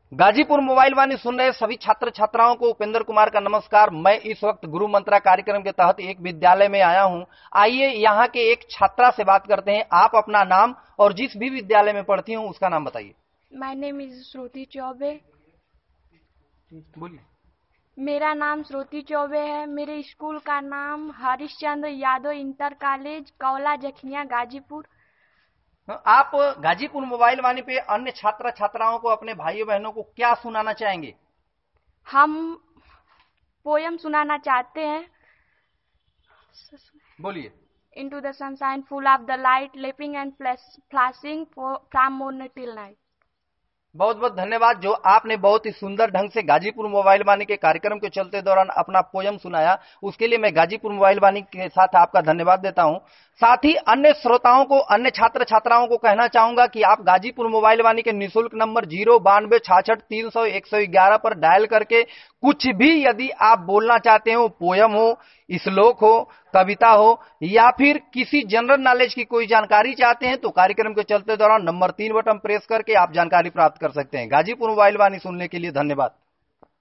Ghazipur mobile वाणी सुन रहे सभी छात्र छात्राओं को उपेंद्र कुमार का नमस्कार। मैं इस वक्त गुरु मंत्रा कार्यक्रम के तहत एक विद्यालय में आया हूं। आइए यहाँ के एक छात्रा से बात करते हैं। आप अपना नाम और जिस भी विद्यालय में पढ़ती हूँ उसका नाम बताइए। My name is Shruti Choubey. बोलिए। मेरा नाम श्रुति चौबे है। मेरे स्कूल का नाम हरिश्चंद्र यादव इंटर कॉलेज, कौला जखनिया, गाजीपुर। आप गाजीपुर मोबाइल वाणी पे अन्य छात्र छात्राओं को, अपने भाइयों बहनों को क्या सुनाना चाहेंगे? हम पोयम सुनाना चाहते हैं। बोलिए। Into the sunshine, full of the light, leaping and flashing from morning till night. बहुत बहुत धन्यवाद। जो आपने बहुत ही सुंदर ढंग से गाजीपुर मोबाइल वाणी के कार्यक्रम के चलते दौरान अपना पोयम सुनाया, उसके लिए मैं गाजीपुर मोबाइल वाणी के साथ आपका धन्यवाद देता हूं। साथ ही अन्य श्रोताओं को, अन्य छात्र छात्राओं को कहना चाहूंगा कि आप गाजीपुर मोबाइल वाणी के निःशुल्क नंबर 09266 पर डायल करके कुछ भी यदि आप बोलना चाहते हो, पोयम हो, श्लोक हो, कविता हो या फिर किसी जनरल नॉलेज की कोई जानकारी चाहते हैं, तो कार्यक्रम के चलते दौरान नंबर 3 बटन प्रेस करके आप जानकारी प्राप्त कर सकते हैं। गाजीपुर मोबाइल वाणी सुनने के लिए धन्यवाद।